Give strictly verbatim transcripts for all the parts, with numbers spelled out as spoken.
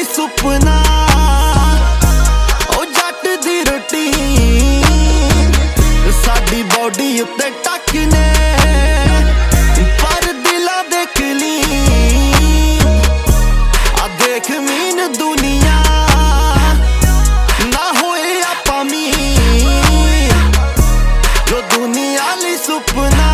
ਲਈ ਸੁਪਨਾ ਉਹ ਜੱਟ ਦੀ ਰੁਟੀਨ ਸਾਡੀ ਬੋਡੀ ਉੱਤੇ ਟੱਕ ਨੇ ਪਰ ਦਿਲਾਂ ਦੇ ਕਲੀਨ ਆ ਦੇਖ ਮੀਨ ਦੁਨੀਆ ਨਾ ਹੋਏ ਆਪਾਂ ਮੀਨ ਜੋ ਦੁਨੀਆ ਲਈ ਸੁਪਨਾ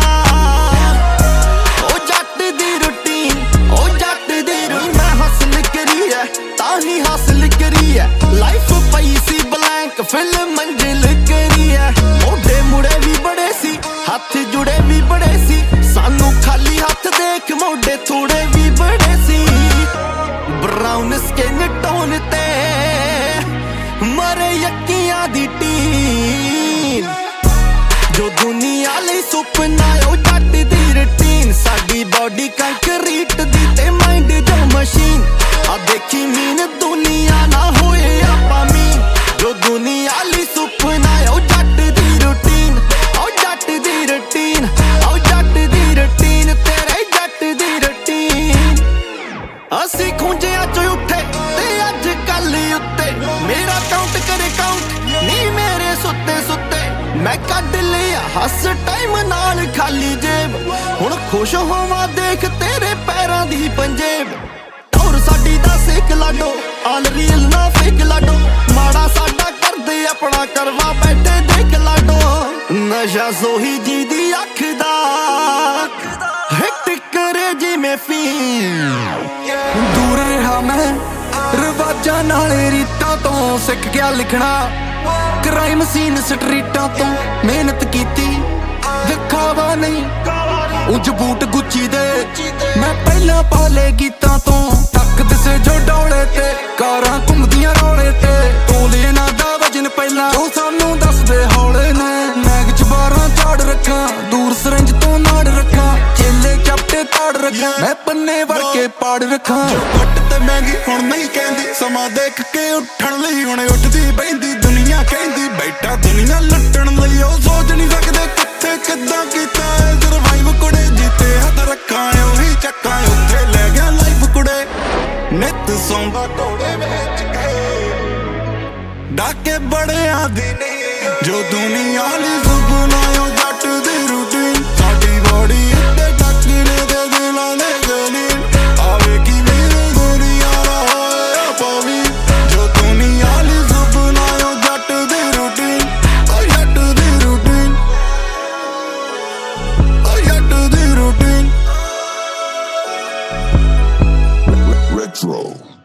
ਉਹ ਜੱਟ ਦੀ ਰੁਟੀਨ ਉਹ ਜੱਟ ਦੀ ਰੁਟੀਨ ਮੈਂ ਹਾਸਲ ਕਰੀ ਐ ਤਾਂ ਹੀ ਹਾਸਲ ਕਰੀ ਐ ਲਾਈਫ ਪਈ ਸੀ ਬਲੈਂਕ ਫਿਲਮ ਮੰਜ਼ਿਲ ਕਰੀ ਐ ਮੋਢੇ ਮੁੜੇ ਵੀ ਬੜੇ ਸੀ ਹੱਥ ਜੁੜੇ ਵੀ ਬੜੇ ਸੀ ਸਾਨੂੰ ਖਾਲੀ ਹੱਥ ਦੇਖ ਮੋਢੇ ਥੋੜੇ ਵੀ ਬੜੇ ਸੀ ਬਰਾਊਨ ਸਕਿਨ ਟੋਨ ਤੇ ਮਰੇ ਯੱਕੀਆਂ ਦੀ ਟੀਨ ਜੋ ਦੁਨੀਆ ਲਈ ਸੁਪਨਾ ਉਹ ਜੱਟ ਦੀ ਰੁਟੀਨ ਸਾਡੀ ਬੋਡੀ ਕੰਕਰੀਟ ਦੀ ਤੇ ਮਾਈਂਡ ਜੋ ਮਸ਼ੀਨ ਆ ਦੇਖੀ ਮੀਨ ਦੁਨੀਆ ਨਾ ਹੋਏ ਆਪਾਂ ਮੀਨ ਜੋ ਦੁਨੀਆ ਲਈ ਸੁਪਨਾ ਉਹ ਜੱਟ ਦੀ ਰੁਟੀਨ ਉਹ ਜੱਟ ਦੀ ਰੁਟੀਨ ਉਹ ਜੱਟ ਦੀ ਰੁਟੀਨ ਤੇਰੇ ਜੱਟ ਦੀ ਰੁਟੀਨ ਅਸੀਂ ਖੁੰਝਿਆਂ ਚ ਉੱਠੇ ਤੇ ਅੱਜ ਕੱਲ ਉੱਤੇ ਮੇਰਾ ਕਾਊਂਟ ਕਰੇ ਕਾਊਂਟ ਨੀ ਮੇਰੇ ਸੁੱਤੇ ਸੁੱਤੇ ਮੈਂ ਕੱਢ ਲਿਆ ਹੱਸ ਟਾਈਮ ਨਾਲ ਖਾਲੀ ਜੇਬ ਹੁਣ ਖੁਸ਼ ਹੋਵਾਂ ਦੇਖ ਤੇਰੇ ਪੈਰਾਂ ਦੀ ਪੰਜੇਬ ਟੌਰ ਸਾਡੀ ਦਾ ਸਿੱਖ ਲਾਡੋ ਆਲ ਰੀਲ ਨਾ ਫੇਕ ਲਾਡੋ ਮਾੜਾ ਸਾਡਾ ਕਰਦੇ ਆਪਣਾ ਕਰਵਾ ਬੈਠੇ ਦੇਖ ਲਾਡੋ ਨਸ਼ਾ ਸੋਹੀ ਜੀ ਦੀ ਅੱਖ ਦਾ ਹਿੱਟ ਕਰੇ ਜਿਵੇਂ ਫੀਲ ਦੂਰ ਰਿਹਾ ਮੈਂ ਰਵਾਜਾਂ ਨਾਲ ਰੀਤਾਂ ਤੋਂ ਸਿੱਖ ਗਿਆ ਲਿਖਣਾ ਕ੍ਰਾਈਮ ਸੀਨ ਸਟਰੀਟਾਂ ਤੋਂ ਮਿਹਨਤ ਕੀਤੀ ਦਿਖਾਵਾ ਨਹੀਂ ਉਂਝ ਬੂਟ ਗੁੱਚੀ ਦੇ ਮੈਂ ਪਹਿਲਾਂ ਪਾਲੇ ਗੀਤਾਂ ਤੋਂ ਤੱਕ ਦਿਸੇ ਜੋ ਡੋਲੇ ਤੇ ਕਾਰਾਂ ਘੁੰਮਦੀਆਂ ਰੋਲੇ ਤੇ ਤੋਲੇ ਨਾ ਦਾ ਵਜਨ ਪਹਿਲਾਂ ਜੋ ਸਾਨੂੰ ਦੱਸਦੇ ਹੌਲੇ ਨੇ ਮੈਗ ਚ ਬਾਰਾਂ ਝਾੜ ਰੱਖਾਂ ਦੂਰ ਸਰੰਜ ਤੋਂ ਨਾੜ ਰੱਖਾਂ ਚੇਲੇ ਚੱਪਟੇ ਤਾੜ ਰੱਖਾਂ ਮੈਂ ਪੰਨੇ ਵਰ ਕੇ ਪਾੜ ਰੱਖਾਂ ਪੱਟ ਤੇ ਮਹਿੰਗੀ ਹੁਣ ਨਹੀਂ ਕਹਿੰਦੀ ਸਮਾਂ ਦੇਖ ਕੇ ਉੱਠਣ ਲਈ ਹੁਣ ਉੱਠਦੀ ਬੈਂਦੀ ਦੁਨੀਆ ਕਹਿੰਦੀ ਬੈਠਾ ਦੁਨੀਆ ਲੁੱਟਣ ਲਈ ਉਹ ਸੋਚ ਨਹੀਂ ਸਕਦੇ ਕਿੱਥੇ ਕਿੱਦਾਂ ਕੀਤਾ ਸਰਵਾਈਵ ਕੁੜੇ ਜਿੱਤੇ ਹੱਥ ਰੱਖਾਂ ਉਹੀ ਚੱਕਾਂ ਉੱਥੇ ਲੈ ਗਿਆ ਲਾਈਫ ਕੁੜੇ ਨਿੱਤ ਸੌਂਦਾ ਘੋੜੇ ਵਿੱਚ ਕੇ ਡਾਕੇ ਬੜਿਆਂ ਦੀ ਨਹੀਂ ਜੋ ਦੁਨੀਆ ਲਈ ਸੁਪਨਾ ਉਹ ਜੱਟ ਦੀ ਰੂਟੀਨ ਸਾਡੀ ਬੋਡੀ ਉੱਤੇ ਟੱਕਣੇ ਦੇ ਦਿਲਾਂ ਦੇ ਗਲੀਨ ਆਵੇ ਕੀ ਮੇਰੇ ਦੁਨੀਆ ਦਾ ਹੋਇਆ ਪਾਵੀ ਜੋ ਦੁਨੀਆ ਲਈ ਸੁਪਨਾ ਉਹ ਜੱਟ ਦੀ ਰੂਟੀਨ ਉਹ ਜੱਟ ਦੀ ਰੂਟੀਨ ਉਹ ਜੱਟ ਦੀ ਰੂਟੀਨ Retro.